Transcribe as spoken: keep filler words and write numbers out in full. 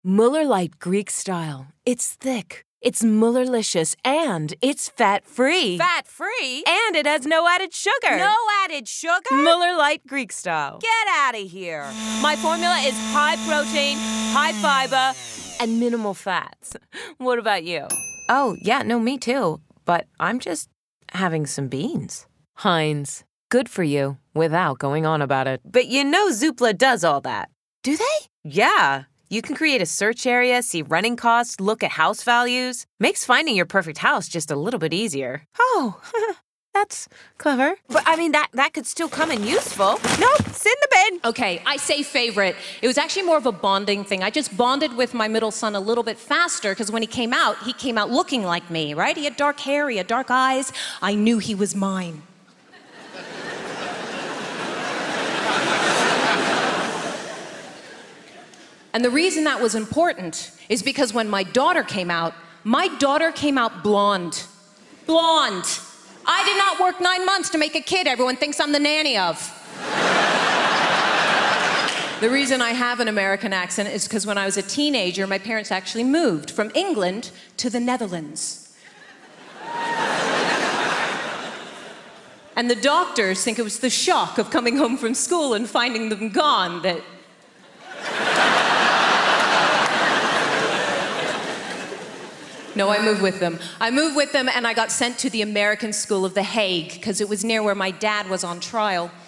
Muller Lite Greek Style. It's thick, it's Mullerlicious, and it's fat-free. Fat-free? And it has no added sugar. No added sugar? Muller Lite Greek Style. Get out of here. My formula is high protein, high fiber, and minimal fats. What about you? Oh, yeah, no, me too. But I'm just having some beans. Heinz. Good for you, without going on about it. But you know Zoopla does all that. Do they? Yeah. You can create a search area, see running costs, look at house values. Makes finding your perfect house just a little bit easier. Oh, that's clever. But I mean, that, that could still come in useful. Nope, sit in the bin. Okay, I say favorite. It was actually more of a bonding thing. I just bonded with my middle son a little bit faster because when he came out, he came out looking like me, right? He had dark hair, he had dark eyes. I knew he was mine. And the reason that was important is because when my daughter came out, my daughter came out blonde. Blonde. I did not work nine months to make a kid everyone thinks I'm the nanny of. The reason I have an American accent is because when I was a teenager, my parents actually moved from England to the Netherlands. And the doctors think it was the shock of coming home from school and finding them gone that... No, I moved with them. I moved with them and I got sent to the American School of The Hague because it was near where my dad was on trial.